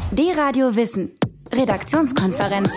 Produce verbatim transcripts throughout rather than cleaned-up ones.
D-Radio Wissen. Redaktionskonferenz.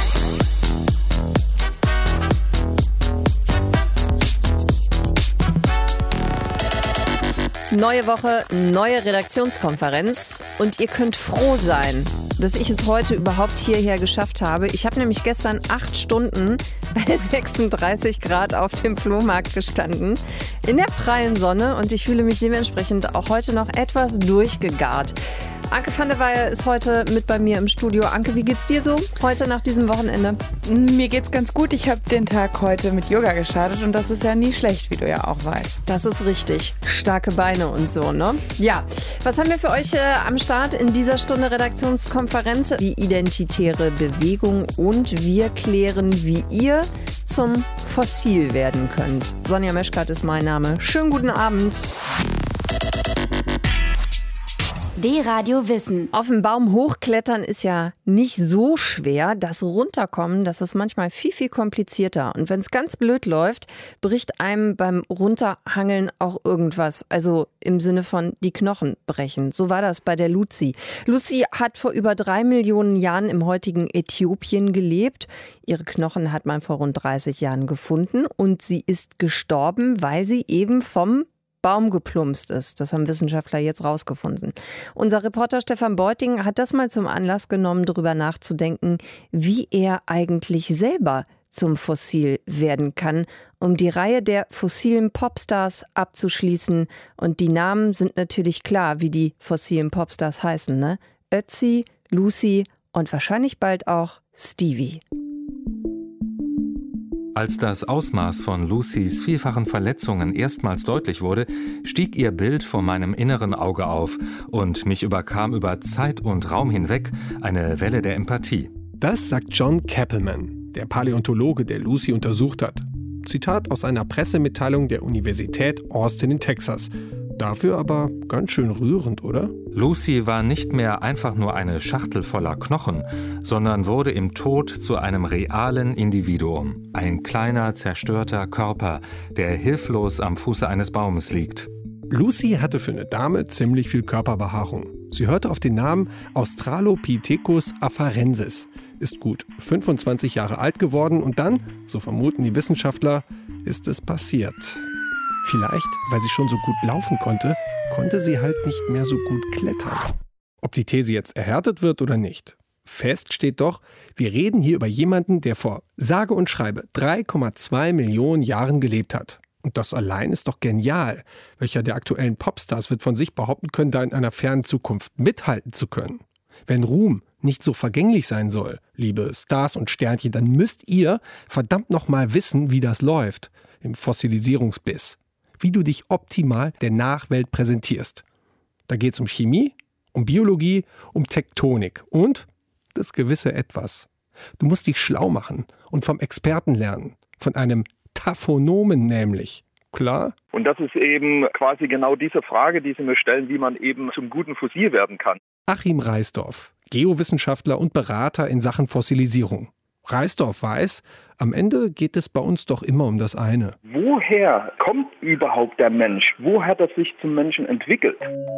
Neue Woche, neue Redaktionskonferenz und ihr könnt froh sein, dass ich es heute überhaupt hierher geschafft habe. Ich habe nämlich gestern acht Stunden bei sechsunddreißig Grad auf dem Flohmarkt gestanden, in der prallen Sonne, und ich fühle mich dementsprechend auch heute noch etwas durchgegart. Anke van der Weyer ist heute mit bei mir im Studio. Anke, wie geht's dir so heute nach diesem Wochenende? Mir geht's ganz gut. Ich habe den Tag heute mit Yoga gestartet und das ist ja nie schlecht, wie du ja auch weißt. Das ist richtig. Starke Beine und so, ne? Ja, was haben wir für euch äh, am Start in dieser Stunde Redaktionskonferenz? Die identitäre Bewegung, und wir klären, wie ihr zum Fossil werden könnt. Sonja Meschkat ist mein Name. Schönen guten Abend. D-Radio Wissen. Auf den Baum hochklettern ist ja nicht so schwer. Das Runterkommen, das ist manchmal viel, viel komplizierter. Und wenn es ganz blöd läuft, bricht einem beim Runterhangeln auch irgendwas. Also im Sinne von die Knochen brechen. So war das bei der Lucy. Lucy hat vor über drei Millionen Jahren im heutigen Äthiopien gelebt. Ihre Knochen hat man vor rund dreißig Jahren gefunden. Und sie ist gestorben, weil sie eben vom Baum geplumpst ist. Das haben Wissenschaftler jetzt rausgefunden. Unser Reporter Stefan Beuting hat das mal zum Anlass genommen, darüber nachzudenken, wie er eigentlich selber zum Fossil werden kann, um die Reihe der fossilen Popstars abzuschließen. Und die Namen sind natürlich klar, wie die fossilen Popstars heißen, ne? Ötzi, Lucy und wahrscheinlich bald auch Stevie. Als das Ausmaß von Lucys vielfachen Verletzungen erstmals deutlich wurde, stieg ihr Bild vor meinem inneren Auge auf und mich überkam über Zeit und Raum hinweg eine Welle der Empathie. Das sagt John Kappelman, der Paläontologe, der Lucy untersucht hat. Zitat aus einer Pressemitteilung der Universität Austin in Texas. Dafür aber ganz schön rührend, oder? Lucy war nicht mehr einfach nur eine Schachtel voller Knochen, sondern wurde im Tod zu einem realen Individuum. Ein kleiner, zerstörter Körper, der hilflos am Fuße eines Baumes liegt. Lucy hatte für eine Dame ziemlich viel Körperbehaarung. Sie hörte auf den Namen Australopithecus afarensis, ist gut fünfundzwanzig Jahre alt geworden und dann, so vermuten die Wissenschaftler, ist es passiert. Vielleicht, weil sie schon so gut laufen konnte, konnte sie halt nicht mehr so gut klettern. Ob die These jetzt erhärtet wird oder nicht. Fest steht doch, wir reden hier über jemanden, der vor sage und schreibe drei Komma zwei Millionen Jahren gelebt hat. Und das allein ist doch genial. Welcher der aktuellen Popstars wird von sich behaupten können, da in einer fernen Zukunft mithalten zu können? Wenn Ruhm nicht so vergänglich sein soll, liebe Stars und Sternchen, dann müsst ihr verdammt nochmal wissen, wie das läuft im Fossilisierungsbiss. Wie du dich optimal der Nachwelt präsentierst. Da geht es um Chemie, um Biologie, um Tektonik und das gewisse Etwas. Du musst dich schlau machen und vom Experten lernen, von einem Taphonomen nämlich. Klar? Und das ist eben quasi genau diese Frage, die Sie mir stellen, wie man eben zum guten Fossil werden kann. Achim Reisdorf, Geowissenschaftler und Berater in Sachen Fossilisierung. Reisdorf weiß, am Ende geht es bei uns doch immer um das eine. Woher kommt überhaupt der Mensch? Wo hat er sich zum Menschen entwickelt?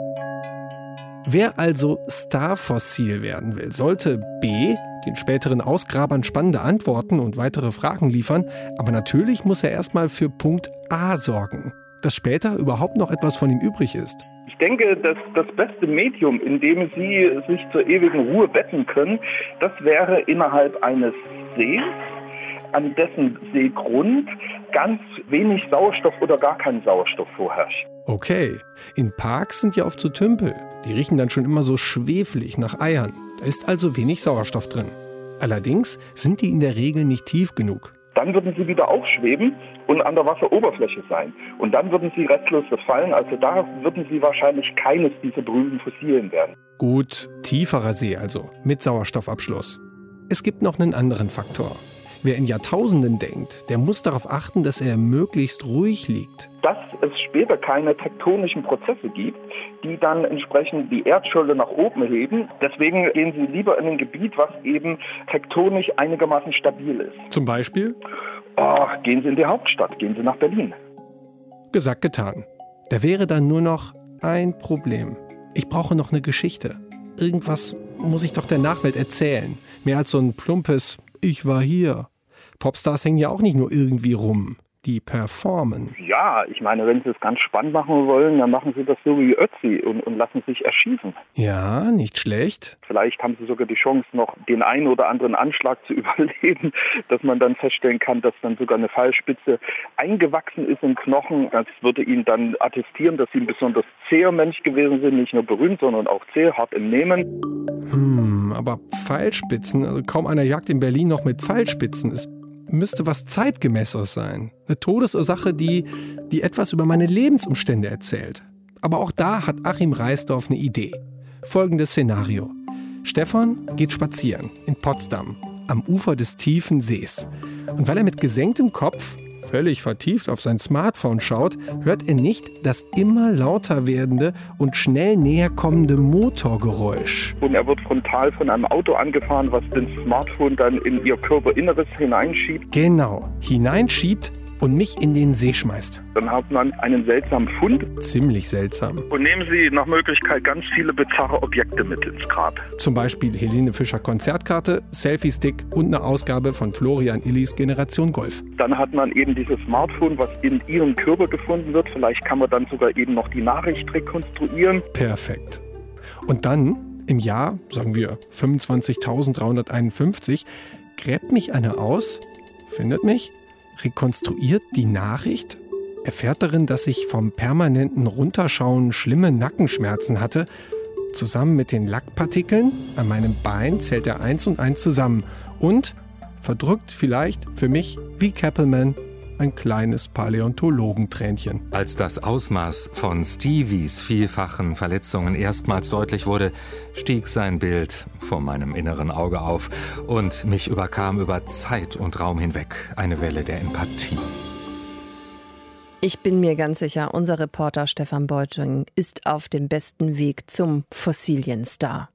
Wer also Starfossil werden will, sollte B, den späteren Ausgrabern spannende Antworten und weitere Fragen liefern, aber natürlich muss er erstmal für Punkt A sorgen, dass später überhaupt noch etwas von ihm übrig ist. Ich denke, dass das beste Medium, in dem Sie sich zur ewigen Ruhe betten können, das wäre innerhalb eines Sees, an dessen Seegrund ganz wenig Sauerstoff oder gar kein Sauerstoff vorherrscht. Okay, in Parks sind ja oft so Tümpel. Die riechen dann schon immer so schwefelig nach Eiern. Da ist also wenig Sauerstoff drin. Allerdings sind die in der Regel nicht tief genug. Dann würden sie wieder aufschweben und an der Wasseroberfläche sein. Und dann würden sie restlos verfallen. Also da würden sie wahrscheinlich keines dieser berühmten Fossilien werden. Gut, tieferer See also, mit Sauerstoffabschluss. Es gibt noch einen anderen Faktor. Wer in Jahrtausenden denkt, der muss darauf achten, dass er möglichst ruhig liegt. Dass es später keine tektonischen Prozesse gibt, die dann entsprechend die Erdscholde nach oben heben. Deswegen gehen Sie lieber in ein Gebiet, was eben tektonisch einigermaßen stabil ist. Zum Beispiel? Oh, gehen Sie in die Hauptstadt, gehen Sie nach Berlin. Gesagt, getan. Da wäre dann nur noch ein Problem. Ich brauche noch eine Geschichte. irgendwas muss ich doch der Nachwelt erzählen. Mehr als so ein plumpes Ich war hier. Popstars hängen ja auch nicht nur irgendwie rum. Die performen. Ja, ich meine, wenn Sie es ganz spannend machen wollen, dann machen Sie das so wie Ötzi und, und lassen sich erschießen. Ja, nicht schlecht. Vielleicht haben Sie sogar die Chance, noch den einen oder anderen Anschlag zu überleben, dass man dann feststellen kann, dass dann sogar eine Pfeilspitze eingewachsen ist im Knochen. Das würde Ihnen dann attestieren, dass Sie ein besonders zäher Mensch gewesen sind, nicht nur berühmt, sondern auch zäh, hart im Nehmen. Hm, aber Pfeilspitzen, also kaum einer jagt in Berlin noch mit Pfeilspitzen. Es müsste was Zeitgemäßeres sein. Eine Todesursache, die, die etwas über meine Lebensumstände erzählt. Aber auch da hat Achim Reisdorf eine Idee. Folgendes Szenario. Stefan geht spazieren in Potsdam, am Ufer des tiefen Sees. Und weil er mit gesenktem Kopf, völlig vertieft auf sein Smartphone schaut, hört er nicht das immer lauter werdende und schnell näher kommende Motorgeräusch. Und er wird frontal von einem Auto angefahren, was den Smartphone dann in ihr Körperinneres hineinschiebt. Genau, hineinschiebt und mich in den See schmeißt. Dann hat man einen seltsamen Fund. Ziemlich seltsam. Und nehmen Sie nach Möglichkeit ganz viele bizarre Objekte mit ins Grab. Zum Beispiel Helene Fischer Konzertkarte, Selfie-Stick und eine Ausgabe von Florian Illis Generation Golf. Dann hat man eben dieses Smartphone, was in Ihrem Körper gefunden wird. Vielleicht kann man dann sogar eben noch die Nachricht rekonstruieren. Perfekt. Und dann, im Jahr, sagen wir fünfundzwanzigtausenddreihunderteinundfünfzig, gräbt mich einer aus, findet mich, rekonstruiert die Nachricht, erfährt darin, dass ich vom permanenten Runterschauen schlimme Nackenschmerzen hatte. Zusammen mit den Lackpartikeln an meinem Bein zählt er eins und eins zusammen und verdrückt vielleicht für mich wie Cappelman ein kleines Paläontologentränchen. Als das Ausmaß von Stevies vielfachen Verletzungen erstmals deutlich wurde, stieg sein Bild vor meinem inneren Auge auf und mich überkam über Zeit und Raum hinweg eine Welle der Empathie. Ich bin mir ganz sicher, unser Reporter Stefan Beuting ist auf dem besten Weg zum Fossilienstar.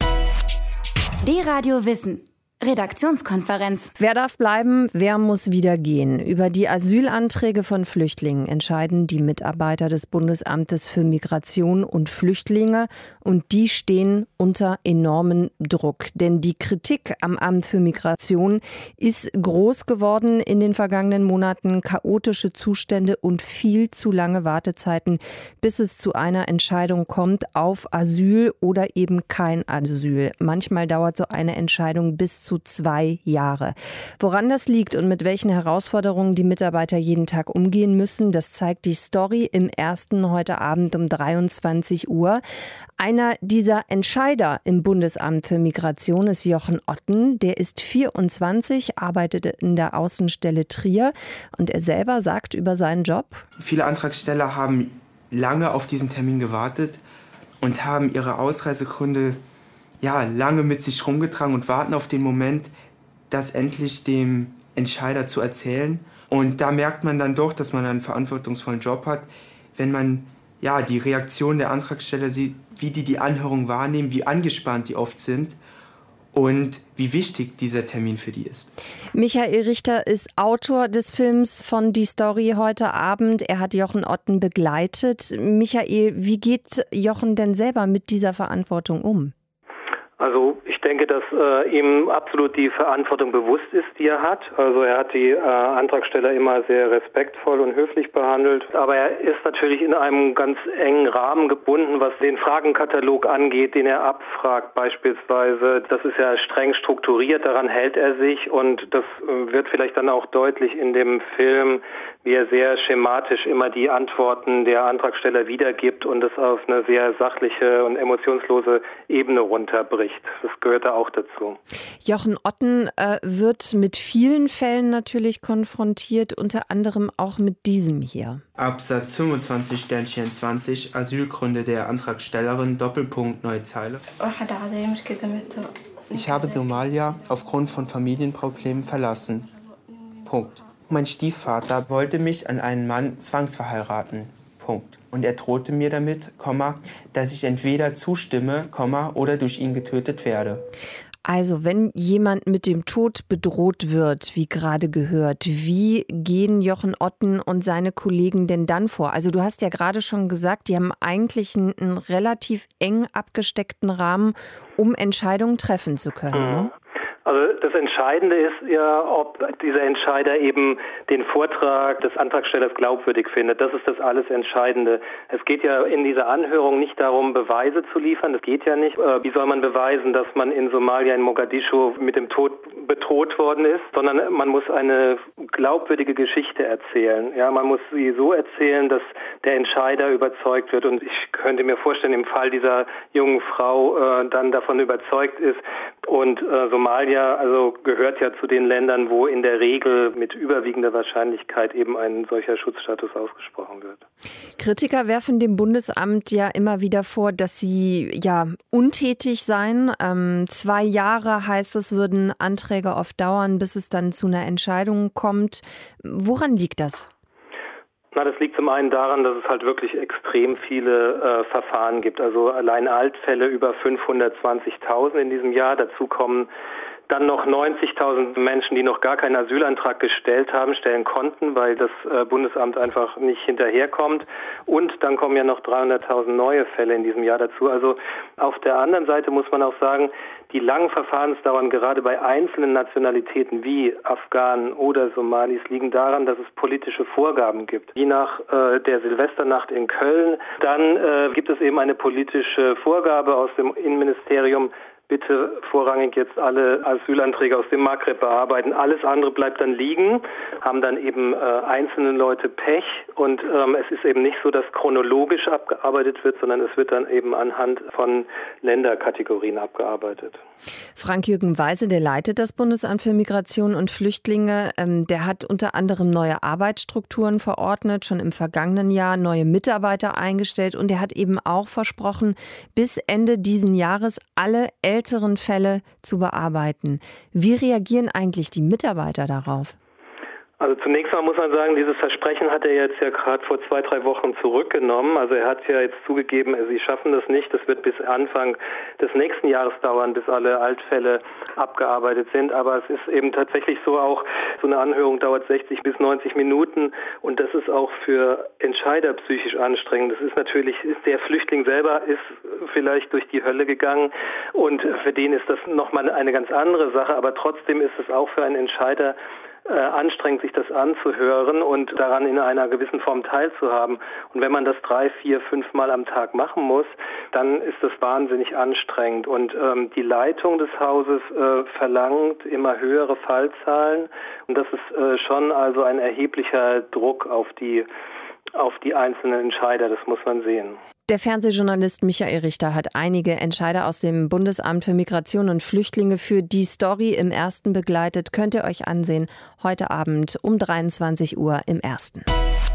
D-Radio Wissen. Redaktionskonferenz. Wer darf bleiben, wer muss wieder gehen? Über die Asylanträge von Flüchtlingen entscheiden die Mitarbeiter des Bundesamtes für Migration und Flüchtlinge und die stehen unter enormen Druck. Denn die Kritik am Amt für Migration ist groß geworden in den vergangenen Monaten. Chaotische Zustände und viel zu lange Wartezeiten, bis es zu einer Entscheidung kommt auf Asyl oder eben kein Asyl. Manchmal dauert so eine Entscheidung bis zu zwei Jahre. Woran das liegt und mit welchen Herausforderungen die Mitarbeiter jeden Tag umgehen müssen, das zeigt die Story im Ersten heute Abend um dreiundzwanzig Uhr. Einer dieser Entscheider im Bundesamt für Migration ist Jochen Otten. Der ist vierundzwanzig, arbeitet in der Außenstelle Trier und er selber sagt über seinen Job: Viele Antragsteller haben lange auf diesen Termin gewartet und haben ihre Ausreisegründe ja, lange mit sich rumgetragen und warten auf den Moment, das endlich dem Entscheider zu erzählen. Und da merkt man dann doch, dass man einen verantwortungsvollen Job hat, wenn man ja, die Reaktion der Antragsteller sieht, wie die die Anhörung wahrnehmen, wie angespannt die oft sind und wie wichtig dieser Termin für die ist. Michael Richter ist Autor des Films von Die Story heute Abend. Er hat Jochen Otten begleitet. Michael, wie geht Jochen denn selber mit dieser Verantwortung um? Also ich denke, dass äh, ihm absolut die Verantwortung bewusst ist, die er hat. Also er hat die äh, Antragsteller immer sehr respektvoll und höflich behandelt. Aber er ist natürlich in einem ganz engen Rahmen gebunden, was den Fragenkatalog angeht, den er abfragt beispielsweise. Das ist ja streng strukturiert, daran hält er sich. Und das äh, wird vielleicht dann auch deutlich in dem Film, wie er sehr schematisch immer die Antworten der Antragsteller wiedergibt und das auf eine sehr sachliche und emotionslose Ebene runterbricht. Das gehört da auch dazu. Jochen Otten äh, wird mit vielen Fällen natürlich konfrontiert, unter anderem auch mit diesem hier. Absatz fünfundzwanzig Sternchen zwanzig, Asylgründe der Antragstellerin, Doppelpunkt, neue Zeile. Ich habe Somalia aufgrund von Familienproblemen verlassen. Punkt. Mein Stiefvater wollte mich an einen Mann zwangsverheiraten. Punkt. Und er drohte mir damit, dass ich entweder zustimme, oder durch ihn getötet werde. Also, wenn jemand mit dem Tod bedroht wird, wie gerade gehört, wie gehen Jochen Otten und seine Kollegen denn dann vor? Also, du hast ja gerade schon gesagt, die haben eigentlich einen, einen relativ eng abgesteckten Rahmen, um Entscheidungen treffen zu können, ne? Also das Entscheidende ist ja, ob dieser Entscheider eben den Vortrag des Antragstellers glaubwürdig findet. Das ist das alles Entscheidende. Es geht ja in dieser Anhörung nicht darum, Beweise zu liefern. Das geht ja nicht. Wie soll man beweisen, dass man in Somalia, in Mogadischu mit dem Tod bedroht worden ist? Sondern man muss eine glaubwürdige Geschichte erzählen. Ja, man muss sie so erzählen, dass der Entscheider überzeugt wird. Und ich könnte mir vorstellen, im Fall dieser jungen Frau äh, dann davon überzeugt ist. Und äh, Somalia also gehört ja zu den Ländern, wo in der Regel mit überwiegender Wahrscheinlichkeit eben ein solcher Schutzstatus ausgesprochen wird. Kritiker werfen dem Bundesamt ja immer wieder vor, dass sie ja untätig seien. Ähm, zwei Jahre heißt es, würden Anträge oft dauern, bis es dann zu einer Entscheidung kommt. Woran liegt das? Na, das liegt zum einen daran, dass es halt wirklich extrem viele äh, Verfahren gibt. Also allein Altfälle über fünfhundertzwanzigtausend in diesem Jahr. Dazu kommen dann noch neunzigtausend Menschen, die noch gar keinen Asylantrag gestellt haben, stellen konnten, weil das äh, Bundesamt einfach nicht hinterherkommt. Und dann kommen ja noch dreihunderttausend neue Fälle in diesem Jahr dazu. Also auf der anderen Seite muss man auch sagen, die langen Verfahrensdauern gerade bei einzelnen Nationalitäten wie Afghanen oder Somalis liegen daran, dass es politische Vorgaben gibt. Wie nach äh, der Silvesternacht in Köln, dann äh, gibt es eben eine politische Vorgabe aus dem Innenministerium, bitte vorrangig jetzt alle Asylanträge aus dem Maghreb bearbeiten. Alles andere bleibt dann liegen, haben dann eben äh, einzelne Leute Pech und ähm, es ist eben nicht so, dass chronologisch abgearbeitet wird, sondern es wird dann eben anhand von Länderkategorien abgearbeitet. Frank-Jürgen Weise, der leitet das Bundesamt für Migration und Flüchtlinge, ähm, der hat unter anderem neue Arbeitsstrukturen verordnet, schon im vergangenen Jahr neue Mitarbeiter eingestellt und er hat eben auch versprochen, bis Ende diesen Jahres alle älteren Fälle zu bearbeiten. Wie reagieren eigentlich die Mitarbeiter darauf? Also zunächst mal muss man sagen, dieses Versprechen hat er jetzt ja gerade vor zwei, drei Wochen zurückgenommen. Also er hat ja jetzt zugegeben, sie schaffen das nicht. Das wird bis Anfang des nächsten Jahres dauern, bis alle Altfälle abgearbeitet sind. Aber es ist eben tatsächlich so auch, so eine Anhörung dauert sechzig bis neunzig Minuten und das ist auch für Entscheider psychisch anstrengend. Das ist natürlich, der Flüchtling selber ist vielleicht durch die Hölle gegangen und für den ist das nochmal eine ganz andere Sache. Aber trotzdem ist es auch für einen Entscheider Äh, anstrengend, sich das anzuhören und daran in einer gewissen Form teilzuhaben. Und wenn man das drei, vier, fünf Mal am Tag machen muss, dann ist das wahnsinnig anstrengend. Und ähm, die Leitung des Hauses äh, verlangt immer höhere Fallzahlen. Und das ist äh, schon also ein erheblicher Druck auf die, auf die einzelnen Entscheider. Das muss man sehen. Der Fernsehjournalist Michael Richter hat einige Entscheider aus dem Bundesamt für Migration und Flüchtlinge für die Story im Ersten begleitet. Könnt ihr euch ansehen, heute Abend um dreiundzwanzig Uhr im Ersten.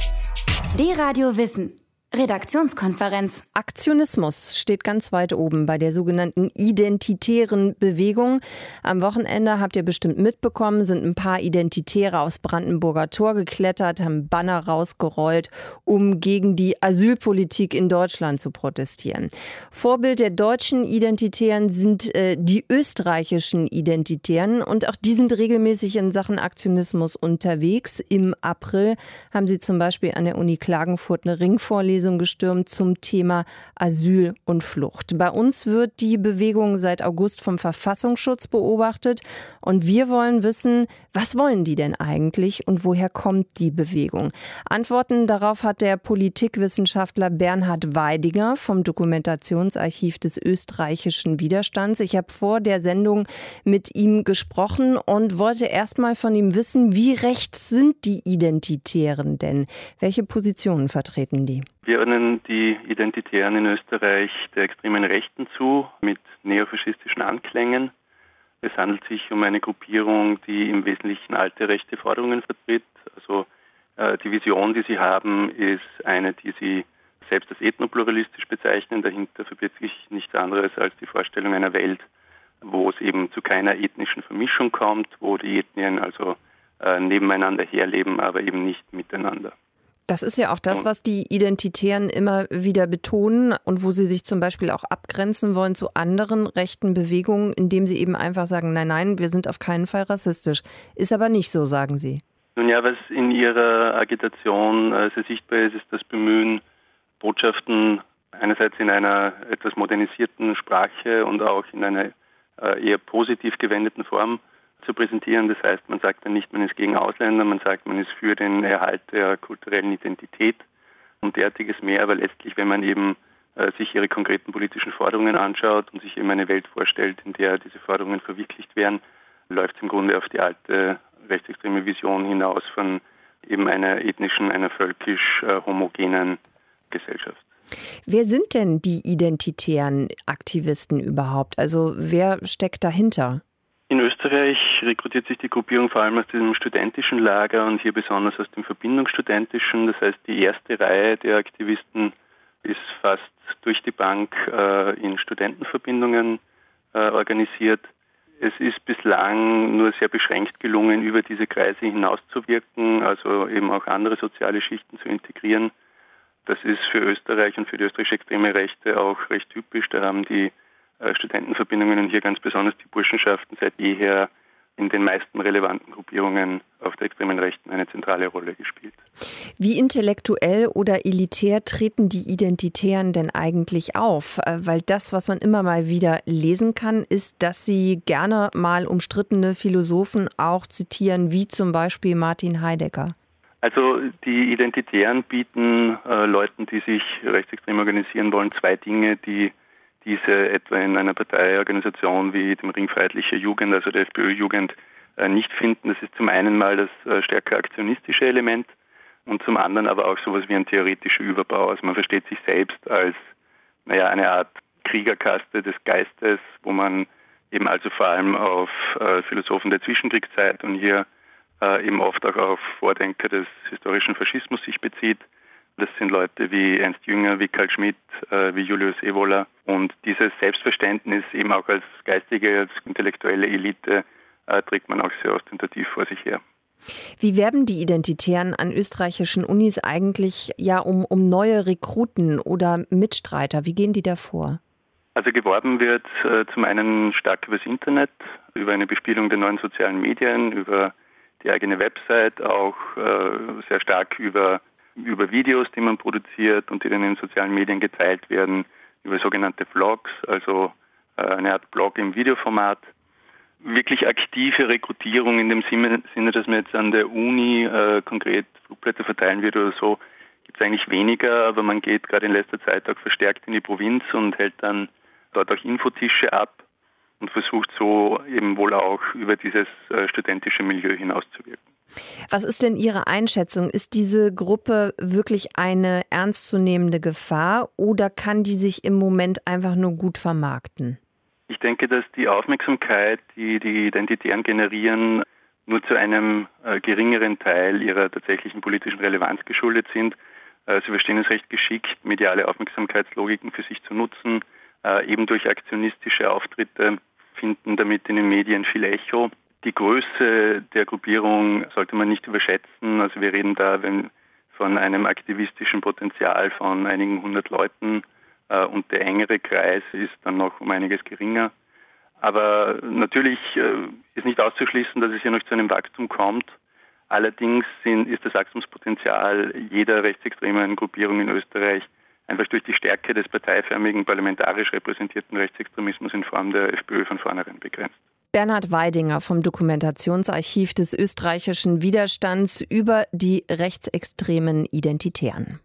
D-Radio Wissen. Redaktionskonferenz. Aktionismus steht ganz weit oben bei der sogenannten identitären Bewegung. Am Wochenende, habt ihr bestimmt mitbekommen, sind ein paar Identitäre aus Brandenburger Tor geklettert, haben Banner rausgerollt, um gegen die Asylpolitik in Deutschland zu protestieren. Vorbild der deutschen Identitären sind äh, die österreichischen Identitären und auch die sind regelmäßig in Sachen Aktionismus unterwegs. Im April haben sie zum Beispiel an der Uni Klagenfurt eine Ringvorlesung gestürmt zum Thema Asyl und Flucht. Bei uns wird die Bewegung seit August vom Verfassungsschutz beobachtet und wir wollen wissen, was wollen die denn eigentlich und woher kommt die Bewegung? Antworten darauf hat der Politikwissenschaftler Bernhard Weidiger vom Dokumentationsarchiv des österreichischen Widerstands. Ich habe vor der Sendung mit ihm gesprochen und wollte erst mal von ihm wissen, wie rechts sind die Identitären denn? Welche Positionen vertreten die? Wir ordnen die Identitären in Österreich der extremen Rechten zu, mit neofaschistischen Anklängen. Es handelt sich um eine Gruppierung, die im Wesentlichen alte rechte Forderungen vertritt. Also äh, die Vision, die sie haben, ist eine, die sie selbst als ethnopluralistisch bezeichnen. Dahinter verbirgt sich nichts anderes als die Vorstellung einer Welt, wo es eben zu keiner ethnischen Vermischung kommt, wo die Ethnien also äh, nebeneinander herleben, aber eben nicht miteinander. Das ist ja auch das, was die Identitären immer wieder betonen und wo sie sich zum Beispiel auch abgrenzen wollen zu anderen rechten Bewegungen, indem sie eben einfach sagen, nein, nein, wir sind auf keinen Fall rassistisch. Ist aber nicht so, sagen Sie. Nun ja, was in ihrer Agitation äh, sehr sichtbar ist, ist das Bemühen, Botschaften einerseits in einer etwas modernisierten Sprache und auch in einer äh, eher positiv gewendeten Form zu präsentieren. Das heißt, man sagt dann nicht, man ist gegen Ausländer, man sagt, man ist für den Erhalt der kulturellen Identität und derartiges mehr. Aber letztlich, wenn man eben äh, sich ihre konkreten politischen Forderungen anschaut und sich eben eine Welt vorstellt, in der diese Forderungen verwirklicht werden, läuft es im Grunde auf die alte rechtsextreme Vision hinaus von eben einer ethnischen, einer völkisch äh, homogenen Gesellschaft. Wer sind denn die identitären Aktivisten überhaupt? Also wer steckt dahinter? In Österreich rekrutiert sich die Gruppierung vor allem aus dem studentischen Lager und hier besonders aus dem Verbindungsstudentischen. Das heißt, die erste Reihe der Aktivisten ist fast durch die Bank äh, in Studentenverbindungen äh, organisiert. Es ist bislang nur sehr beschränkt gelungen, über diese Kreise hinauszuwirken, also eben auch andere soziale Schichten zu integrieren. Das ist für Österreich und für die österreichische extreme Rechte auch recht typisch. Da haben die äh, Studentenverbindungen und hier ganz besonders die Burschenschaften seit jeher in den meisten relevanten Gruppierungen auf der extremen Rechten eine zentrale Rolle gespielt. Wie intellektuell oder elitär treten die Identitären denn eigentlich auf? Weil das, was man immer mal wieder lesen kann, ist, dass sie gerne mal umstrittene Philosophen auch zitieren, wie zum Beispiel Martin Heidegger. Also die Identitären bieten äh, Leuten, die sich rechtsextrem organisieren wollen, zwei Dinge, die diese etwa in einer Parteiorganisation wie dem Ring Freiheitliche Jugend, also der FPÖ-Jugend, äh, nicht finden. Das ist zum einen mal das äh, stärker aktionistische Element und zum anderen aber auch sowas wie ein theoretischer Überbau. Also man versteht sich selbst als naja, eine Art Kriegerkaste des Geistes, wo man eben also vor allem auf äh, Philosophen der Zwischenkriegszeit und hier äh, eben oft auch auf Vordenker des historischen Faschismus sich bezieht. Das sind Leute wie Ernst Jünger, wie Karl Schmitt, äh, wie Julius Evola. Und dieses Selbstverständnis eben auch als geistige, als intellektuelle Elite äh, trägt man auch sehr ostentativ vor sich her. Wie werben die Identitären an österreichischen Unis eigentlich ja um, um neue Rekruten oder Mitstreiter? Wie gehen die da vor? Also geworben wird äh, zum einen stark übers Internet, über eine Bespielung der neuen sozialen Medien, über die eigene Website, auch äh, sehr stark über über Videos, die man produziert und die dann in sozialen Medien geteilt werden, über sogenannte Vlogs, also äh, eine Art Blog im Videoformat. Wirklich aktive Rekrutierung in dem Sinne, dass man jetzt an der Uni äh, konkret Flugblätter verteilen wird oder so, gibt es eigentlich weniger, aber man geht gerade in letzter Zeit auch verstärkt in die Provinz und hält dann dort auch Infotische ab und versucht so eben wohl auch über dieses äh, studentische Milieu hinauszuwirken. Was ist denn Ihre Einschätzung? Ist diese Gruppe wirklich eine ernstzunehmende Gefahr oder kann die sich im Moment einfach nur gut vermarkten? Ich denke, dass die Aufmerksamkeit, die die Identitären generieren, nur zu einem äh, geringeren Teil ihrer tatsächlichen politischen Relevanz geschuldet sind. Äh, sie verstehen es recht geschickt, mediale Aufmerksamkeitslogiken für sich zu nutzen, äh, eben durch aktionistische Auftritte, finden damit in den Medien viel Echo. Die Größe der Gruppierung sollte man nicht überschätzen. Also wir reden da wenn, von einem aktivistischen Potenzial von einigen hundert Leuten äh, und der engere Kreis ist dann noch um einiges geringer. Aber natürlich äh, ist nicht auszuschließen, dass es hier noch zu einem Wachstum kommt. Allerdings sind, ist das Wachstumspotenzial jeder rechtsextremen Gruppierung in Österreich einfach durch die Stärke des parteiförmigen, parlamentarisch repräsentierten Rechtsextremismus in Form der FPÖ von vornherein begrenzt. Bernhard Weidinger vom Dokumentationsarchiv des österreichischen Widerstands über die rechtsextremen Identitären.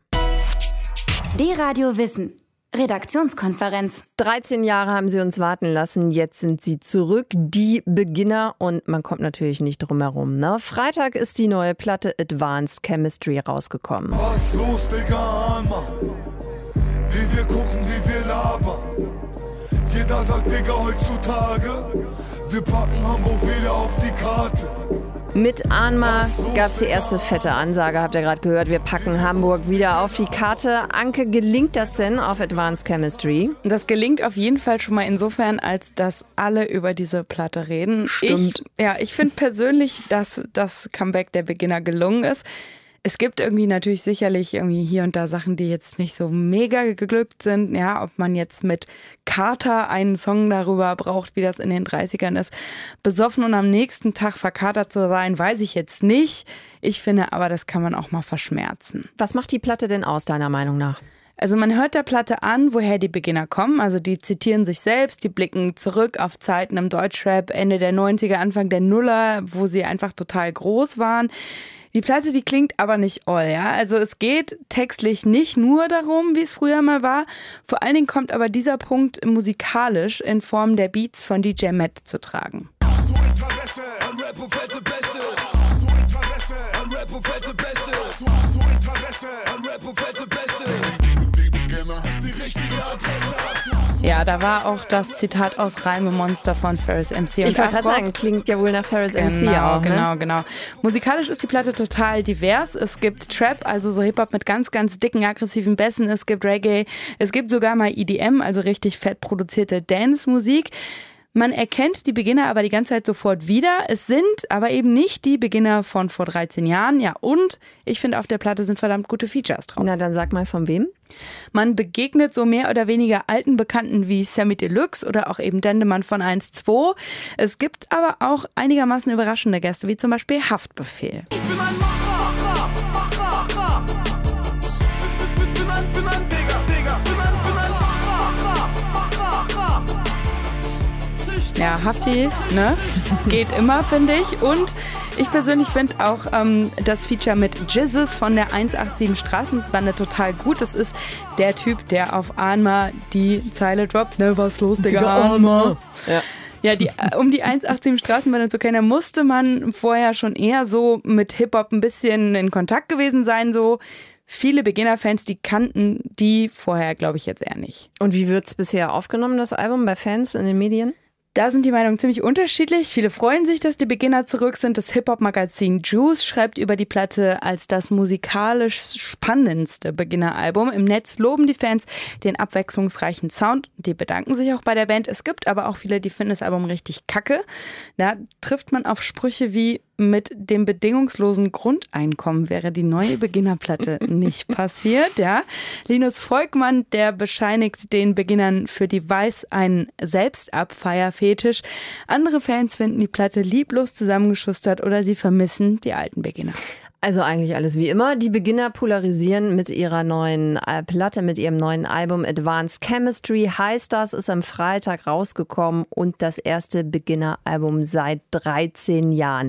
D-Radio Wissen. Redaktionskonferenz. dreizehn Jahre haben sie uns warten lassen, jetzt sind sie zurück, die Beginner und man kommt natürlich nicht drum herum. Ne? Freitag ist die neue Platte Advanced Chemistry rausgekommen. Was los, Digga, Mann? Wie wir gucken, wie wir labern. Jeder sagt, Digga, heutzutage, wir packen Hamburg wieder auf die Karte. Mit Ahnma gab es die erste fette Ansage, habt ihr gerade gehört, wir packen Hamburg wieder auf die Karte. Anke, gelingt das denn auf Advanced Chemistry? Das gelingt auf jeden Fall schon mal insofern, als dass alle über diese Platte reden. Stimmt. Ich, ja, ich finde persönlich, dass das Comeback der Beginner gelungen ist. Es gibt irgendwie natürlich sicherlich irgendwie hier und da Sachen, die jetzt nicht so mega geglückt sind. Ja, ob man jetzt mit Kater einen Song darüber braucht, wie das in den dreißigern ist. Besoffen und am nächsten Tag verkatert zu sein, weiß ich jetzt nicht. Ich finde aber, das kann man auch mal verschmerzen. Was macht die Platte denn aus, deiner Meinung nach? Also man hört der Platte an, woher die Beginner kommen. Also die zitieren sich selbst, die blicken zurück auf Zeiten im Deutschrap, Ende der neunziger, Anfang der Nuller, wo sie einfach total groß waren. Die Platte, die klingt aber nicht all, ja. Also es geht textlich nicht nur darum, wie es früher mal war. Vor allen Dingen kommt aber dieser Punkt musikalisch in Form der Beats von D J Matt zu tragen. Hast du Interesse an Rap und fette Bässe? Hast du Interesse an Rap und fette Bässe? Hast du Interesse an Rap und fette Bässe? Die Beginner ist die richtige Adresse. Ja, da war auch das Zitat aus Reimemonster von Ferris M C. Ich wollte gerade sagen, klingt ja wohl nach Ferris M C genau, auch. Ne? Genau, genau. Musikalisch ist die Platte total divers. Es gibt Trap, also so Hip-Hop mit ganz, ganz dicken, aggressiven Bässen. Es gibt Reggae. Es gibt sogar mal E D M, also richtig fett produzierte Dance-Musik. Man erkennt die Beginner aber die ganze Zeit sofort wieder. Es sind aber eben nicht die Beginner von vor dreizehn Jahren. Ja, und ich finde, auf der Platte sind verdammt gute Features drauf. Na, dann sag mal, von wem? Man begegnet so mehr oder weniger alten Bekannten wie Sammy Deluxe oder auch eben Dendemann von eins zwei. Es gibt aber auch einigermaßen überraschende Gäste, wie zum Beispiel Haftbefehl. Ich bin ein Macher, Macher, Macher. Bin, bin ein, bin ein Digger, Digger. Bin ein, bin ein Macher, Macher, Macher. Ja, Hafti, ne? Geht immer, finde ich. Und ich persönlich finde auch ähm, das Feature mit Jizzes von der hundertsiebenundachtzig Straßenbande total gut. Das ist der Typ, der auf Anma die Zeile droppt. Ne, was los, Digga, Anma? Ja. Ja, die, um die hundertsiebenundachtzig Straßenbande zu kennen, musste man vorher schon eher so mit Hip-Hop ein bisschen in Kontakt gewesen sein, so. Viele Beginner-Fans, die kannten die vorher, glaube ich, jetzt eher nicht. Und wie wird es bisher aufgenommen, das Album, bei Fans in den Medien? Da sind die Meinungen ziemlich unterschiedlich. Viele freuen sich, dass die Beginner zurück sind. Das Hip-Hop-Magazin Juice schreibt über die Platte als das musikalisch spannendste Beginner-Album. Im Netz loben die Fans den abwechslungsreichen Sound. Die bedanken sich auch bei der Band. Es gibt aber auch viele, die finden das Album richtig kacke. Da trifft man auf Sprüche wie: mit dem bedingungslosen Grundeinkommen wäre die neue Beginnerplatte nicht passiert. Ja. Linus Volkmann, der bescheinigt den Beginnern für die Weiß einen Selbstabfeierfetisch. Andere Fans finden die Platte lieblos zusammengeschustert oder sie vermissen die alten Beginner. Also eigentlich alles wie immer. Die Beginner polarisieren mit ihrer neuen Platte, mit ihrem neuen Album Advanced Chemistry. Heißt das, ist am Freitag rausgekommen und das erste Beginner-Album seit dreizehn Jahren.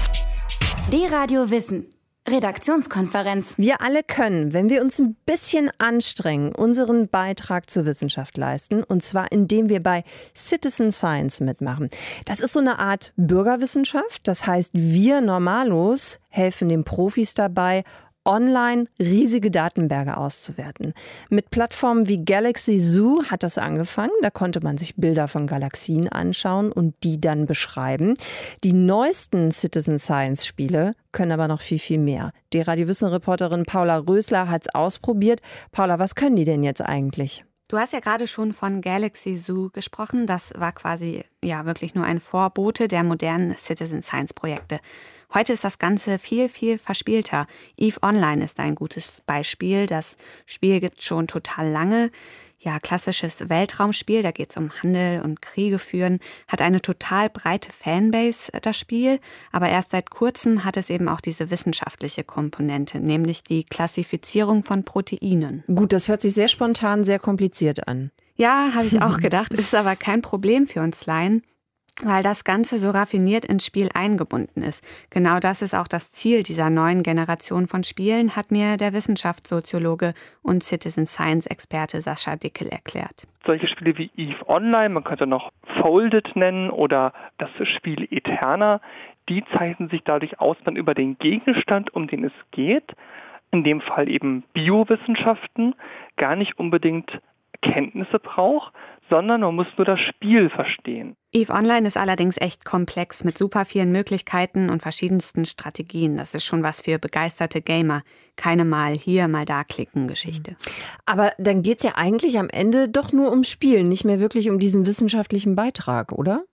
D-Radio Wissen. Redaktionskonferenz. Wir alle können, wenn wir uns ein bisschen anstrengen, unseren Beitrag zur Wissenschaft leisten. Und zwar indem wir bei Citizen Science mitmachen. Das ist so eine Art Bürgerwissenschaft. Das heißt, wir Normalos helfen den Profis dabei, online riesige Datenberge auszuwerten. Mit Plattformen wie Galaxy Zoo hat das angefangen. Da konnte man sich Bilder von Galaxien anschauen und die dann beschreiben. Die neuesten Citizen Science Spiele können aber noch viel, viel mehr. Die Radio-Wissen-Reporterin Paula Rösler hat es ausprobiert. Paula, was können die denn jetzt eigentlich? Du hast ja gerade schon von Galaxy Zoo gesprochen. Das war quasi ja wirklich nur ein Vorbote der modernen Citizen Science Projekte. Heute ist das Ganze viel, viel verspielter. EVE Online ist ein gutes Beispiel. Das Spiel gibt es schon total lange. Ja, klassisches Weltraumspiel, da geht es um Handel und Kriege führen, hat eine total breite Fanbase, das Spiel. Aber erst seit kurzem hat es eben auch diese wissenschaftliche Komponente, nämlich die Klassifizierung von Proteinen. Gut, das hört sich sehr spontan, sehr kompliziert an. Ja, habe ich auch gedacht, ist aber kein Problem für uns Laien, weil das Ganze so raffiniert ins Spiel eingebunden ist. Genau das ist auch das Ziel dieser neuen Generation von Spielen, hat mir der Wissenschaftssoziologe und Citizen Science-Experte Sascha Dickel erklärt. Solche Spiele wie EVE Online, man könnte noch Folded nennen oder das Spiel Eterna, die zeichnen sich dadurch aus, dass man über den Gegenstand, um den es geht, in dem Fall eben Biowissenschaften, gar nicht unbedingt Kenntnisse braucht, sondern man muss nur das Spiel verstehen. EVE Online ist allerdings echt komplex mit super vielen Möglichkeiten und verschiedensten Strategien. Das ist schon was für begeisterte Gamer. Keine mal hier, mal da klicken Geschichte. Aber dann geht es ja eigentlich am Ende doch nur ums Spielen, nicht mehr wirklich um diesen wissenschaftlichen Beitrag, oder?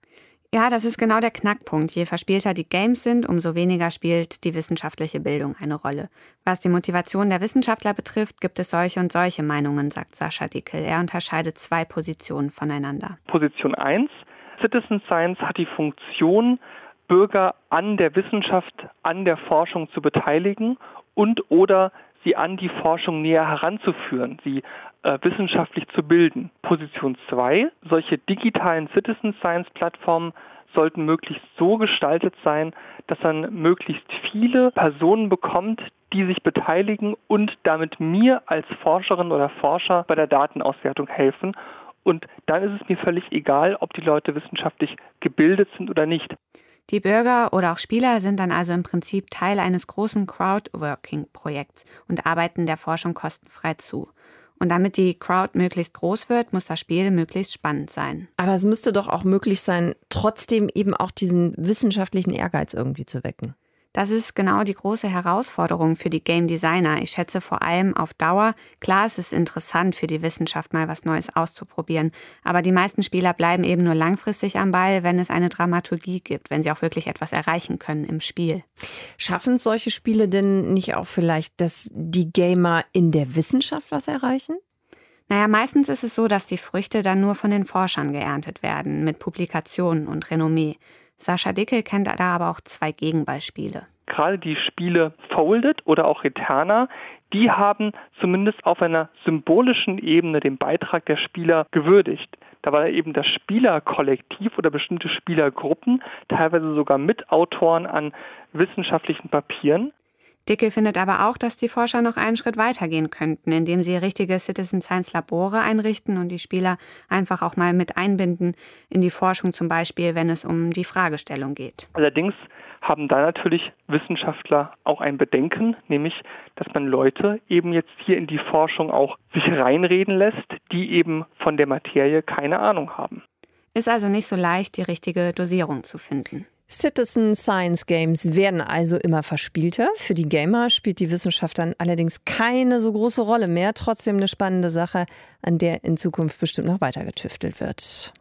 Ja, das ist genau der Knackpunkt. Je verspielter die Games sind, umso weniger spielt die wissenschaftliche Bildung eine Rolle. Was die Motivation der Wissenschaftler betrifft, gibt es solche und solche Meinungen, sagt Sascha Dickel. Er unterscheidet zwei Positionen voneinander. Position eins. Citizen Science hat die Funktion, Bürger an der Wissenschaft, an der Forschung zu beteiligen und oder sie an die Forschung näher heranzuführen, sie äh, wissenschaftlich zu bilden. Position zwei, solche digitalen Citizen Science Plattformen sollten möglichst so gestaltet sein, dass man möglichst viele Personen bekommt, die sich beteiligen und damit mir als Forscherin oder Forscher bei der Datenauswertung helfen. Und dann ist es mir völlig egal, ob die Leute wissenschaftlich gebildet sind oder nicht. Die Bürger oder auch Spieler sind dann also im Prinzip Teil eines großen Crowdworking-Projekts und arbeiten der Forschung kostenfrei zu. Und damit die Crowd möglichst groß wird, muss das Spiel möglichst spannend sein. Aber es müsste doch auch möglich sein, trotzdem eben auch diesen wissenschaftlichen Ehrgeiz irgendwie zu wecken. Das ist genau die große Herausforderung für die Game Designer. Ich schätze vor allem auf Dauer. Klar, es ist interessant für die Wissenschaft, mal was Neues auszuprobieren. Aber die meisten Spieler bleiben eben nur langfristig am Ball, wenn es eine Dramaturgie gibt, wenn sie auch wirklich etwas erreichen können im Spiel. Schaffen solche Spiele denn nicht auch vielleicht, dass die Gamer in der Wissenschaft was erreichen? Naja, meistens ist es so, dass die Früchte dann nur von den Forschern geerntet werden, mit Publikationen und Renommee. Sascha Dickel kennt da aber auch zwei Gegenbeispiele. Gerade die Spiele Folded oder auch Eterna, die haben zumindest auf einer symbolischen Ebene den Beitrag der Spieler gewürdigt. Da war eben das Spielerkollektiv oder bestimmte Spielergruppen, teilweise sogar Mitautoren an wissenschaftlichen Papieren. Dickel findet aber auch, dass die Forscher noch einen Schritt weitergehen könnten, indem sie richtige Citizen Science Labore einrichten und die Spieler einfach auch mal mit einbinden in die Forschung, zum Beispiel, wenn es um die Fragestellung geht. Allerdings haben da natürlich Wissenschaftler auch ein Bedenken, nämlich, dass man Leute eben jetzt hier in die Forschung auch sich reinreden lässt, die eben von der Materie keine Ahnung haben. Ist also nicht so leicht, die richtige Dosierung zu finden. Citizen Science Games werden also immer verspielter. Für die Gamer spielt die Wissenschaft dann allerdings keine so große Rolle mehr. Trotzdem eine spannende Sache, an der in Zukunft bestimmt noch weiter getüftelt wird.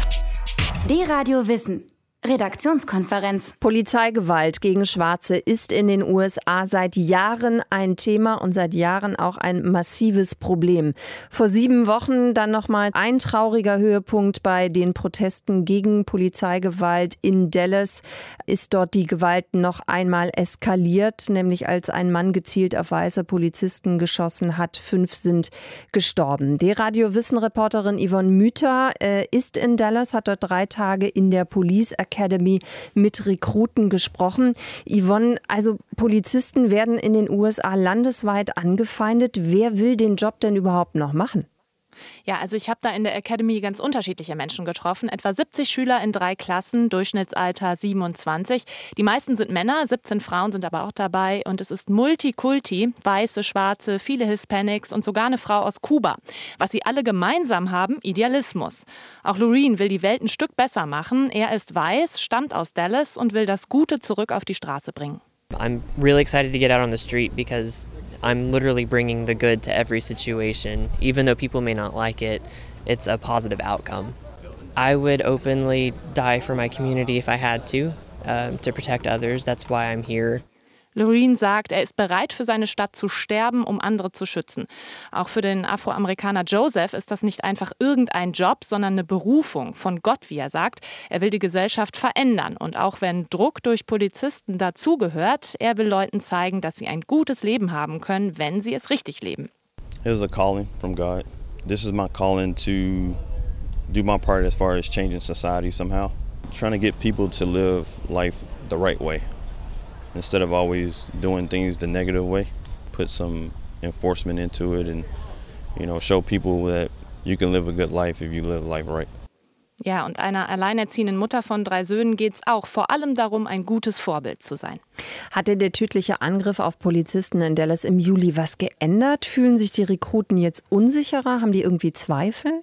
D-Radio Wissen. Redaktionskonferenz. Polizeigewalt gegen Schwarze ist in den U S A seit Jahren ein Thema und seit Jahren auch ein massives Problem. Vor sieben Wochen dann nochmal ein trauriger Höhepunkt bei den Protesten gegen Polizeigewalt in Dallas. Ist dort die Gewalt noch einmal eskaliert, nämlich als ein Mann gezielt auf weiße Polizisten geschossen hat. Fünf sind gestorben. D-Radio-Wissen-Reporterin Yvonne Müther äh, ist in Dallas, hat dort drei Tage in der Police Academy mit Rekruten gesprochen. Yvonne, also Polizisten werden in den U S A landesweit angefeindet. Wer will den Job denn überhaupt noch machen? Ja, also ich habe da in der Academy ganz unterschiedliche Menschen getroffen. Etwa siebzig Schüler in drei Klassen, Durchschnittsalter siebenundzwanzig. Die meisten sind Männer, siebzehn Frauen sind aber auch dabei. Und es ist Multikulti, weiße, schwarze, viele Hispanics und sogar eine Frau aus Kuba. Was sie alle gemeinsam haben, Idealismus. Auch Loreen will die Welt ein Stück besser machen. Er ist weiß, stammt aus Dallas und will das Gute zurück auf die Straße bringen. I'm really excited to get out on the street because I'm literally bringing the good to every situation. Even though people may not like it, it's a positive outcome. I would openly die for my community if I had to, um, to protect others. That's why I'm here. Loreen sagt, er ist bereit, für seine Stadt zu sterben, um andere zu schützen. Auch für den Afroamerikaner Joseph ist das nicht einfach irgendein Job, sondern eine Berufung von Gott, wie er sagt. Er will die Gesellschaft verändern. Und auch wenn Druck durch Polizisten dazugehört, er will Leuten zeigen, dass sie ein gutes Leben haben können, wenn sie es richtig leben. It is a calling from God. This is my calling to do my part as far as changing society somehow. Trying to get people to live life the right way. Instead of always doing things the negative way, put some enforcement into it and, you know, show people that you can live a good life if you live life right. Ja, und einer alleinerziehenden Mutter von drei Söhnen geht es auch vor allem darum, ein gutes Vorbild zu sein. Hatte der tödliche Angriff auf Polizisten in Dallas im Juli was geändert? Fühlen sich die Rekruten jetzt unsicherer? Haben die irgendwie Zweifel?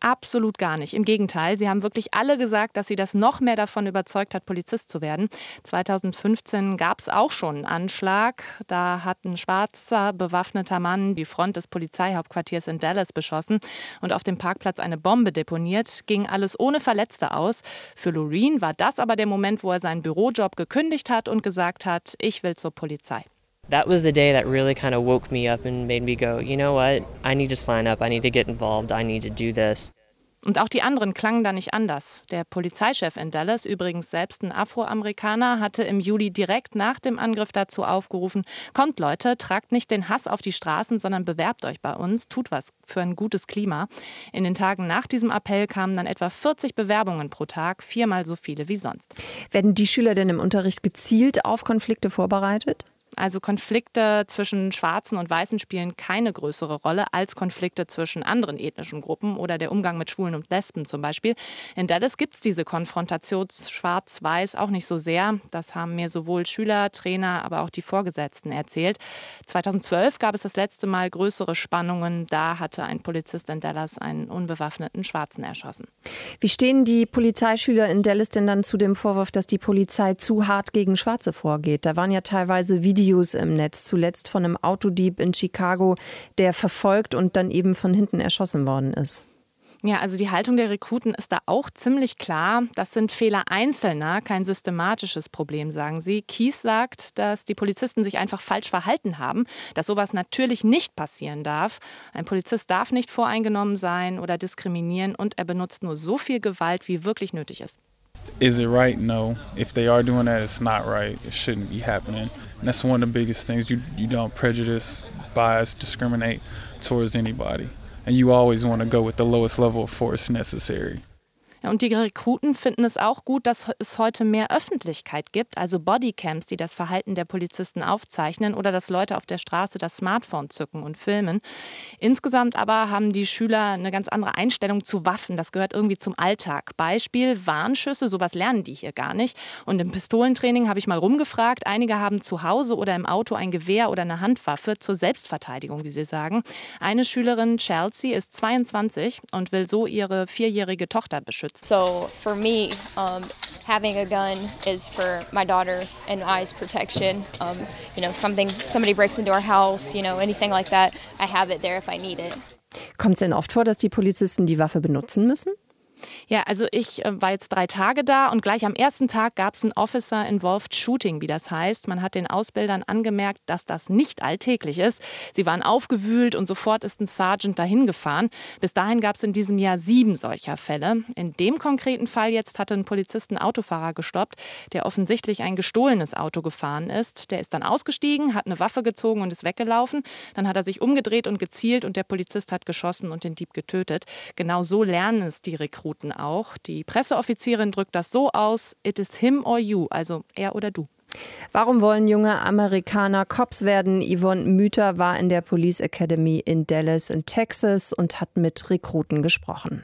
absolut gar nicht. Im Gegenteil, sie haben wirklich alle gesagt, dass sie das noch mehr davon überzeugt hat, Polizist zu werden. zweitausendfünfzehn gab es auch schon einen Anschlag. Da hat ein schwarzer, bewaffneter Mann die Front des Polizeihauptquartiers in Dallas beschossen und auf dem Parkplatz eine Bombe deponiert. Ging alles ohne Verletzte aus. Für Loreen war das aber der Moment, wo er seinen Bürojob gekündigt hat und gesagt hat, ich will zur Polizei. That was the day that really kind of woke me up and made me go, you know what, I need to sign up, I need to get involved, I need to do this. Und auch die anderen klangen da nicht anders. Der Polizeichef in Dallas, übrigens selbst ein Afroamerikaner, hatte im Juli direkt nach dem Angriff dazu aufgerufen, kommt Leute, tragt nicht den Hass auf die Straßen, sondern bewerbt euch bei uns, tut was für ein gutes Klima. In den Tagen nach diesem Appell kamen dann etwa vierzig Bewerbungen pro Tag, viermal so viele wie sonst. Werden die Schüler denn im Unterricht gezielt auf Konflikte vorbereitet? Also Konflikte zwischen Schwarzen und Weißen spielen keine größere Rolle als Konflikte zwischen anderen ethnischen Gruppen oder der Umgang mit Schwulen und Lesben zum Beispiel. In Dallas gibt es diese Konfrontation schwarz-weiß auch nicht so sehr. Das haben mir sowohl Schüler, Trainer, aber auch die Vorgesetzten erzählt. zweitausendzwölf gab es das letzte Mal größere Spannungen. Da hatte ein Polizist in Dallas einen unbewaffneten Schwarzen erschossen. Wie stehen die Polizeischüler in Dallas denn dann zu dem Vorwurf, dass die Polizei zu hart gegen Schwarze vorgeht? Da waren ja teilweise Videos im Netz, zuletzt von einem Autodieb in Chicago, der verfolgt und dann eben von hinten erschossen worden ist. Ja, also die Haltung der Rekruten ist da auch ziemlich klar. Das sind Fehler Einzelner, kein systematisches Problem, sagen sie. Keith sagt, dass die Polizisten sich einfach falsch verhalten haben, dass sowas natürlich nicht passieren darf. Ein Polizist darf nicht voreingenommen sein oder diskriminieren und er benutzt nur so viel Gewalt, wie wirklich nötig ist. Is it right? No. If they are doing that, it's not right. It shouldn't be happening. And that's one of the biggest things. You you don't prejudice, bias, discriminate towards anybody. And you always want to go with the lowest level of force necessary. Ja, und die Rekruten finden es auch gut, dass es heute mehr Öffentlichkeit gibt, also Bodycams, die das Verhalten der Polizisten aufzeichnen oder dass Leute auf der Straße das Smartphone zücken und filmen. Insgesamt aber haben die Schüler eine ganz andere Einstellung zu Waffen. Das gehört irgendwie zum Alltag. Beispiel Warnschüsse, sowas lernen die hier gar nicht. Und im Pistolentraining habe ich mal rumgefragt. Einige haben zu Hause oder im Auto ein Gewehr oder eine Handwaffe zur Selbstverteidigung, wie sie sagen. Eine Schülerin, Chelsea, ist zweiundzwanzig und will so ihre vierjährige Tochter beschützen. So for me, um, having a gun is for my daughter and I's protection. Um, you know, something somebody breaks into our house, you know, anything like that, I have it there if I need it. Kommt es denn oft vor, dass die Polizisten die Waffe benutzen müssen? Ja, also ich äh, war jetzt drei Tage da und gleich am ersten Tag gab es ein Officer-Involved Shooting, wie das heißt. Man hat den Ausbildern angemerkt, dass das nicht alltäglich ist. Sie waren aufgewühlt und sofort ist ein Sergeant dahin gefahren. Bis dahin gab es in diesem Jahr sieben solcher Fälle. In dem konkreten Fall jetzt hatte ein Polizist einen Autofahrer gestoppt, der offensichtlich ein gestohlenes Auto gefahren ist. Der ist dann ausgestiegen, hat eine Waffe gezogen und ist weggelaufen. Dann hat er sich umgedreht und gezielt und der Polizist hat geschossen und den Dieb getötet. Genau so lernen es die Rekruten auch. Die Presseoffizierin drückt das so aus, it is him or you, also er oder du. Warum wollen junge Amerikaner Cops werden? Yvonne Müther war in der Police Academy in Dallas in Texas und hat mit Rekruten gesprochen.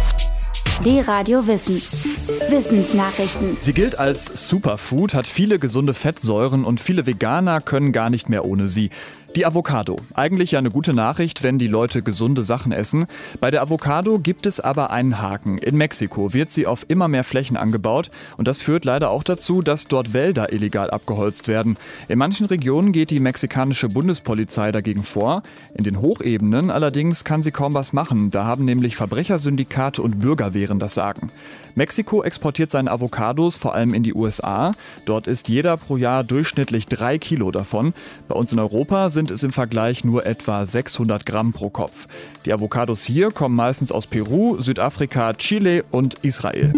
D-Radio Wissen. Wissensnachrichten. Sie gilt als Superfood, hat viele gesunde Fettsäuren und viele Veganer können gar nicht mehr ohne sie. Die Avocado. Eigentlich ja eine gute Nachricht, wenn die Leute gesunde Sachen essen. Bei der Avocado gibt es aber einen Haken. In Mexiko wird sie auf immer mehr Flächen angebaut und das führt leider auch dazu, dass dort Wälder illegal abgeholzt werden. In manchen Regionen geht die mexikanische Bundespolizei dagegen vor. In den Hochebenen allerdings kann sie kaum was machen. Da haben nämlich Verbrechersyndikate und Bürgerwehren das Sagen. Mexiko exportiert seine Avocados vor allem in die U S A. Dort isst jeder pro Jahr durchschnittlich drei Kilo davon. Bei uns in Europa sind es im Vergleich nur etwa sechshundert Gramm pro Kopf. Die Avocados hier kommen meistens aus Peru, Südafrika, Chile und Israel.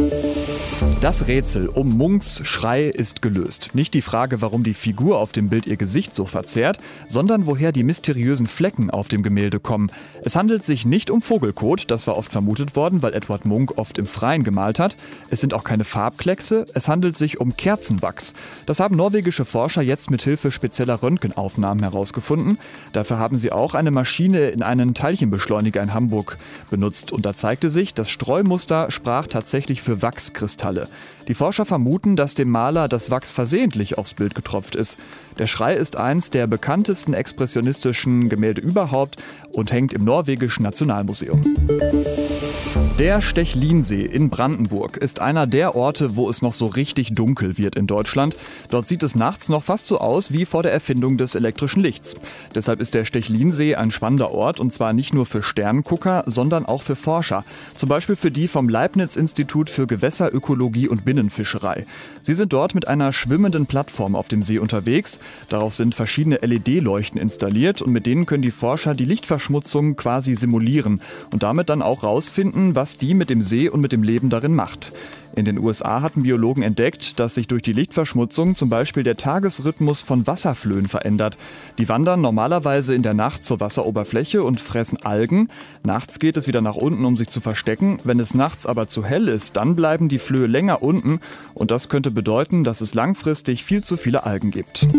Das Rätsel um Munks Schrei ist gelöst. Nicht die Frage, warum die Figur auf dem Bild ihr Gesicht so verzerrt, sondern woher die mysteriösen Flecken auf dem Gemälde kommen. Es handelt sich nicht um Vogelkot, das war oft vermutet worden, weil Edward Munch oft im Freien gemalt hat. Es sind auch keine Farbkleckse, es handelt sich um Kerzenwachs. Das haben norwegische Forscher jetzt mit Hilfe spezieller Röntgenaufnahmen herausgefunden. Dafür haben sie auch eine Maschine in einen Teilchenbeschleuniger in Hamburg benutzt. Und da zeigte sich, das Streumuster sprach tatsächlich für Wachskristalle. Die Forscher vermuten, dass dem Maler das Wachs versehentlich aufs Bild getropft ist. Der Schrei ist eins der bekanntesten expressionistischen Gemälde überhaupt und hängt im norwegischen Nationalmuseum. Der Stechlinsee in Brandenburg ist einer der Orte, wo es noch so richtig dunkel wird in Deutschland. Dort sieht es nachts noch fast so aus wie vor der Erfindung des elektrischen Lichts. Deshalb ist der Stechlinsee ein spannender Ort, und zwar nicht nur für Sternengucker, sondern auch für Forscher. Zum Beispiel für die vom Leibniz-Institut für Gewässerökologie und Binnenfischerei. Sie sind dort mit einer schwimmenden Plattform auf dem See unterwegs. Darauf sind verschiedene L E D-Leuchten installiert und mit denen können die Forscher die Lichtverschmutzung quasi simulieren und damit dann auch rausfinden, was die mit dem See und mit dem Leben darin macht. In den U S A hatten Biologen entdeckt, dass sich durch die Lichtverschmutzung zum Beispiel der Tagesrhythmus von Wasserflöhen verändert. Die wandern normalerweise in der Nacht zur Wasseroberfläche und fressen Algen. Nachts geht es wieder nach unten, um sich zu verstecken. Wenn es nachts aber zu hell ist, dann bleiben die Flöhe länger unten. Und das könnte bedeuten, dass es langfristig viel zu viele Algen gibt.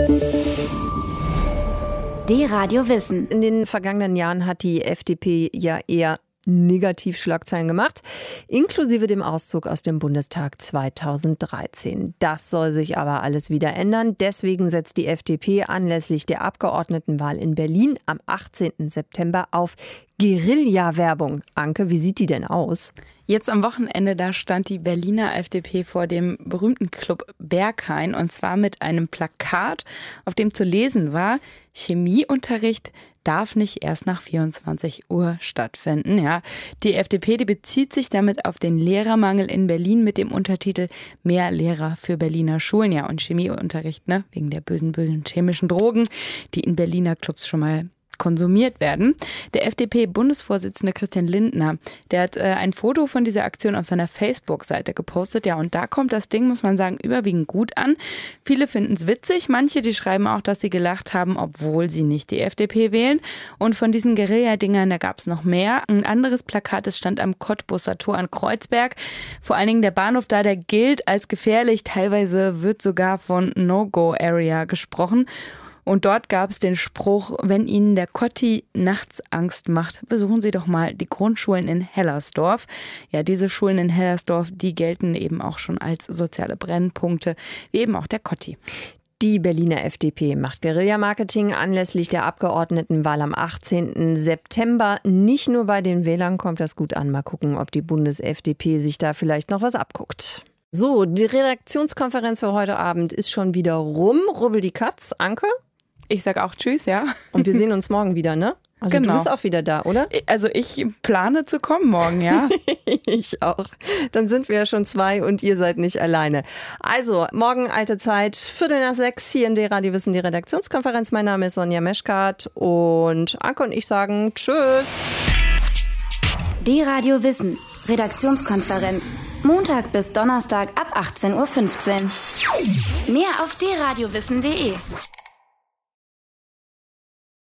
D-Radio Wissen. In den vergangenen Jahren hat die F D P ja eher Negativschlagzeilen gemacht, inklusive dem Auszug aus dem Bundestag zweitausenddreizehn. Das soll sich aber alles wieder ändern. Deswegen setzt die F D P anlässlich der Abgeordnetenwahl in Berlin am achtzehnten September auf Guerilla-Werbung. Anke, wie sieht die denn aus? Jetzt am Wochenende, da stand die Berliner F D P vor dem berühmten Club Berghain, und zwar mit einem Plakat, auf dem zu lesen war: Chemieunterricht darf nicht erst nach vierundzwanzig Uhr stattfinden. Ja, die F D P, die bezieht sich damit auf den Lehrermangel in Berlin mit dem Untertitel Mehr Lehrer für Berliner Schulen. Ja, und Chemieunterricht, ne, wegen der bösen, bösen chemischen Drogen, die in Berliner Clubs schon mal konsumiert werden. Der F D P-Bundesvorsitzende Christian Lindner, der hat äh, ein Foto von dieser Aktion auf seiner Facebook-Seite gepostet. Ja, und da kommt das Ding, muss man sagen, überwiegend gut an. Viele finden es witzig. Manche, die schreiben auch, dass sie gelacht haben, obwohl sie nicht die F D P wählen. Und von diesen Guerilla-Dingern, da gab es noch mehr. Ein anderes Plakat, das stand am Cottbusser Tor an Kreuzberg. Vor allen Dingen der Bahnhof da, der gilt als gefährlich. Teilweise wird sogar von No-Go-Area gesprochen. Und dort gab es den Spruch: Wenn Ihnen der Kotti nachts Angst macht, besuchen Sie doch mal die Grundschulen in Hellersdorf. Ja, diese Schulen in Hellersdorf, die gelten eben auch schon als soziale Brennpunkte, wie eben auch der Kotti. Die Berliner F D P macht Guerilla-Marketing anlässlich der Abgeordnetenwahl am achtzehnten September. Nicht nur bei den Wählern kommt das gut an. Mal gucken, ob die Bundes-F D P sich da vielleicht noch was abguckt. So, die Redaktionskonferenz für heute Abend ist schon wieder rum. Rubbel die Katz. Anke? Ich sag auch Tschüss, ja. Und wir sehen uns morgen wieder, ne? Also genau. Du bist auch wieder da, oder? Also ich plane zu kommen morgen, ja. Ich auch. Dann sind wir ja schon zwei und ihr seid nicht alleine. Also, morgen alte Zeit, Viertel nach sechs hier in D-Radio Wissen, die Redaktionskonferenz. Mein Name ist Sonja Meschkat und Anke und ich sagen Tschüss. D-Radio Wissen, Redaktionskonferenz. Montag bis Donnerstag ab achtzehn Uhr fünfzehn. Mehr auf d radio wissen punkt de.